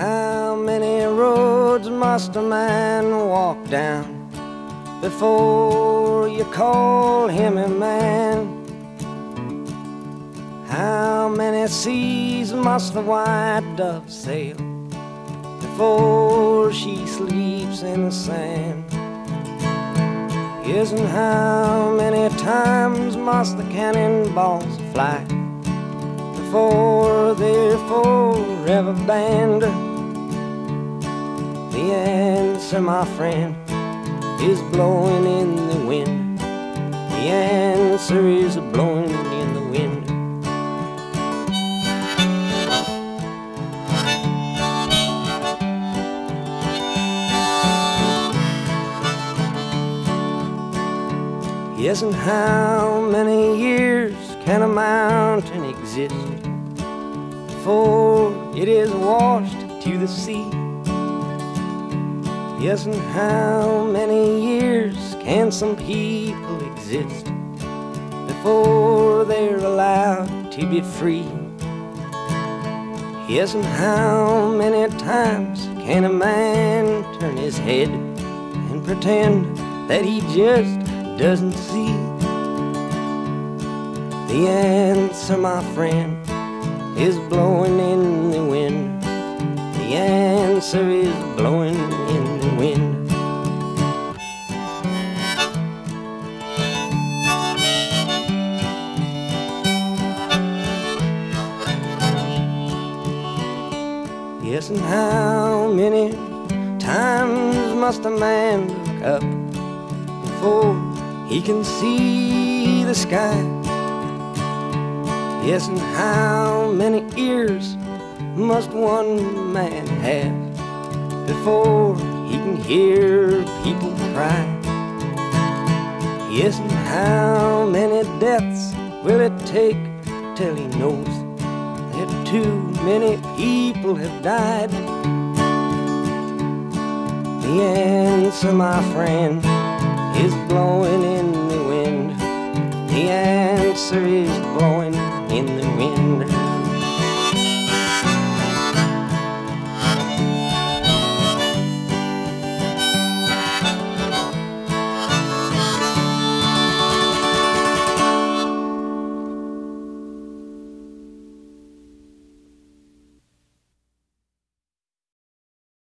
How many roads must a man walk down before you call him a man? How many seas must the white dove sail before she sleeps in the sand? Yes, and how many times must the cannonballs fly before they're forever banned? The answer, my friend, is blowing in the wind. The answer is blowing in the wind. Yes, and how many years can a mountain exist before it is washed to the sea? Yes, and how many years can some people exist before they're allowed to be free? Yes, and how many times can a man turn his head and pretend that he just doesn't see? The answer, my friend, is blowing in the wind. The answer is blowing in the wind. Yes, and how many times must a man look up before he can see the sky? Yes, and how many ears must one man have before he can hear people cry? Yes, and how many deaths will it take till he knows that too many people have died? The answer, my friend, is blowing in the wind. The answer is blowing in the wind.